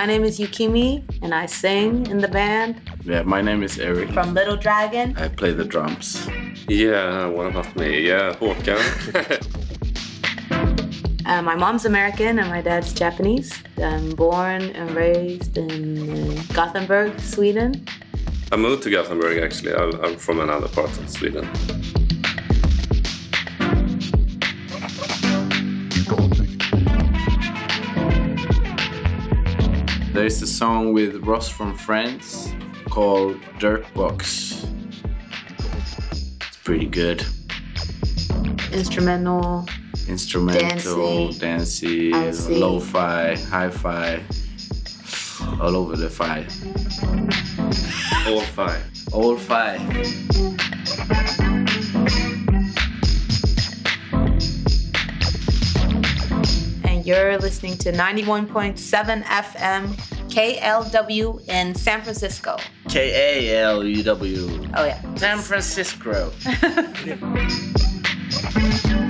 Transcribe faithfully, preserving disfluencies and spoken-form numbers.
My name is Yukimi, and I sing in the band. Yeah, my name is Eric. From Little Dragon. I play the drums. Yeah, one of us me. Yeah, Håkan. uh, my mom's American and my dad's Japanese. I'm born and raised in uh, Gothenburg, Sweden. I moved to Gothenburg, actually. I'm from another part of Sweden. There's a song with Ross from Friends called Dirtbox. It's pretty good. Instrumental. Instrumental, dancey, dancey lo-fi, hi-fi, all over the fi. All fi. All fi. You're listening to ninety-one point seven F M K L W in San Francisco. K A L U W. Oh, yeah. San Francisco.